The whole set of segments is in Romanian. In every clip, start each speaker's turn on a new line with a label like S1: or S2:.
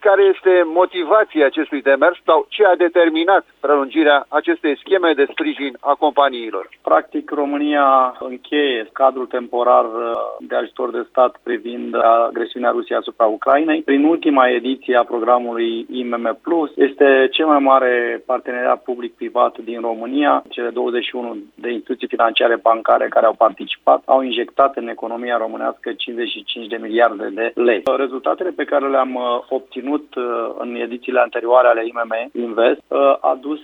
S1: care este motivația acestui demers sau ce a determinat prelungirea acestei scheme de sprijin a companiilor?
S2: Practic, România încheie cadrul temporar de ajutor de stat privind agresiunea Rusiei asupra Ucrainei. Prin ultima ediție a programului IMM Plus, este cel mai mare parteneriat public-privat din România. Cele 21 de instituții financiare bancare care au participat au injectat în economia românească 55 de miliarde de lei. Rezultatele pe care le-am obținut în edițiile anterioare ale IMM Invest a dus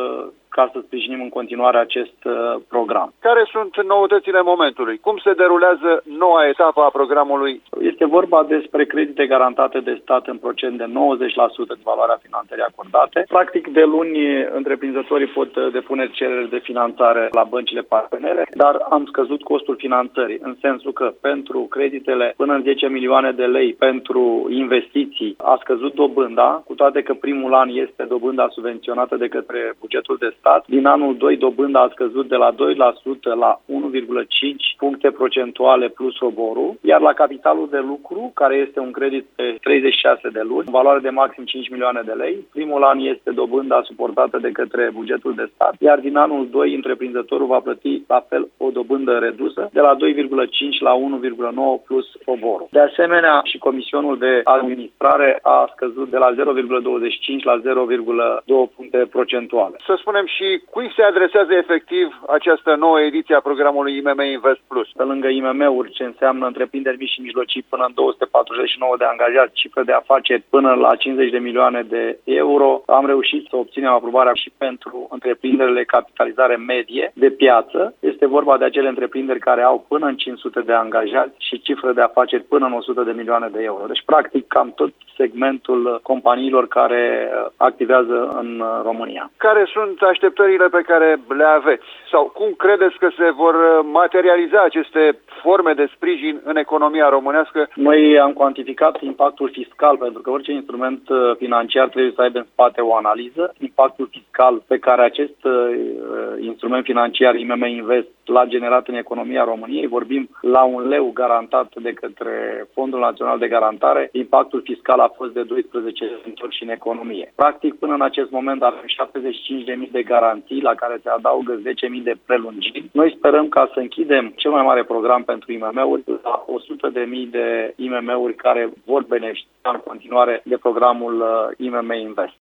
S2: ca să sprijinim în continuare acest program.
S1: Care sunt noutățile momentului? Cum se derulează noua etapă a programului?
S2: Este vorba despre credite garantate de stat în procent de 90% de valoarea finanțării acordate. Practic, de luni, întreprinzătorii pot depune cereri de finanțare la băncile partenere, dar am scăzut costul finanțării, în sensul că pentru creditele până în 10 milioane de lei pentru investiții a scăzut dobânda, cu toate că primul an este dobânda subvenționată de către bugetul de stat. Din anul 2, dobânda a scăzut de la 2% la 1,5 puncte procentuale plus roborul, iar la capitalul de lucru, care este un credit pe 36 de luni, în valoare de maxim 5 milioane de lei, primul an este dobânda suportată de către bugetul de stat, iar din anul 2, întreprinzătorul va plăti la fel o dobândă redusă, de la 2,5 la 1,9 plus roborul. De asemenea, și comisionul de administrare a scăzut de la 0,25 la 0,2 puncte procentuale.
S1: Să spunem și cui se adresează efectiv această nouă ediție a programului IMM Invest Plus?
S2: Pe lângă IMM-uri, ce înseamnă întreprinderi mici și mijlocii până în 249 de angajați, cifră de afaceri până la 50 de milioane de euro, am reușit să obținem aprobarea și pentru întreprinderile capitalizare medie de piață. Este vorba de acele întreprinderi care au până în 500 de angajați și cifră de afaceri până în 100 de milioane de euro. Deci, practic, cam tot segmentul companiilor care activează în România.
S1: Care sunt așteptările pe care le aveți? Sau cum credeți că se vor materializa aceste forme de sprijin în economia românească?
S2: Noi am cuantificat impactul fiscal, pentru că orice instrument financiar trebuie să aibă în spate o analiză. Impactul fiscal pe care acest instrument financiar IMM Invest l-a generat în economia României, vorbim la 1 leu garantat de către Fondul Național de Garantare, impactul fiscal a fost de 12 întorși în economie. Practic, până în acest moment avem 75.000 de garanții, la care se adaugă 10.000 de prelungiri. Noi sperăm ca să închidem cel mai mare program pentru IMM-uri la 100.000 de IMM-uri care vor beneficia în continuare de programul IMM Invest.